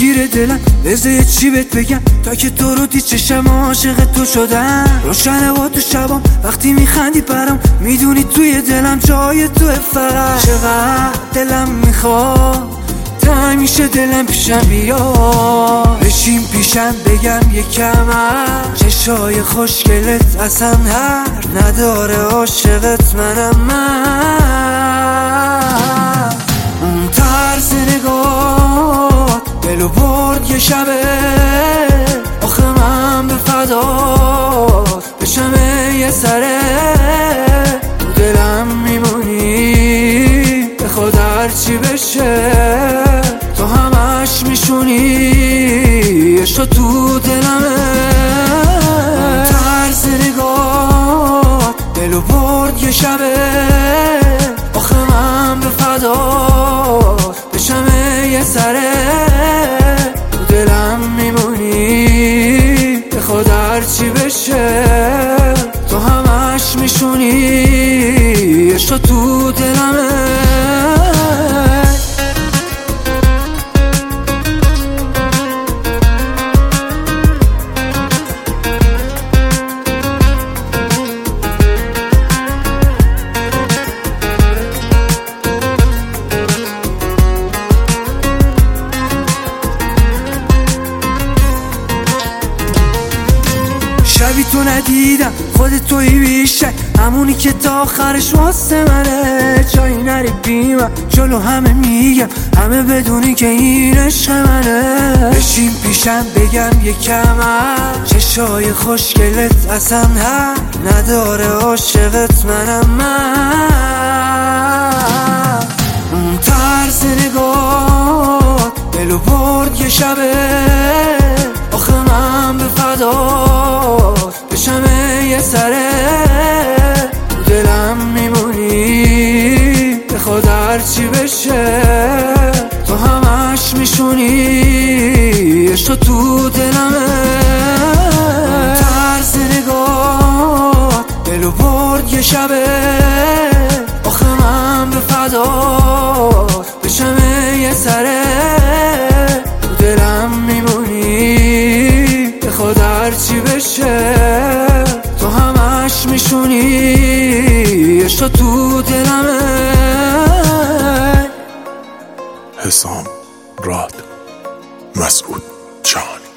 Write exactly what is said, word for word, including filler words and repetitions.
میگیره دلم، بذار چی بهت بگم تا که تو رو دید چشم عاشق تو شدم. روشنه با تو شبام وقتی میخندی برام، میدونی توی دلم جای توه فقط. چقدر دلم میخواد تا همیشه دلم پیشم بیا، بشین پیشم بگم یکم از چشای خوشگلت اصلا حرف نداره، عاشقت منم من. اون طرز نگاه دلو برد یه شبه، آخه من به فدات بشم یه سره، تو دلم میمونی به خود هرچی بشه، تو همش میشونی عشق تو دلمه. اون طرز نگاه دلو برد یه شبه، آخه من به فدات بشم یه سره، تو دلم میمونی به خود هرچی بشه، تو همش میشونی عشق تو دلمه. شبی تو ندیدم خودت توی بیشه، همونی که تا آخرش واسه منه، جایی نری بیمم جلو همه میگم، همه بدونی که این عشق منه. بشین پیشم بگم یکم از چشای خوشگلت اصلا حرف نداره، عاشقت منم من. اون طرز نگاه دلو برد یه شبه، آخه من به فدات بشم یه سره، تو دلم میمونی به خود هرچی بشه، تو همش میشونی عشق تو دلمه. طرز نگاه دلو برد یه شبه، آخه من به فدات بشم یه سره، تو دلم میمونی به خود هرچی بشه، تو همش میشونی عشق تو دلمه. حسام راد مسعود جان.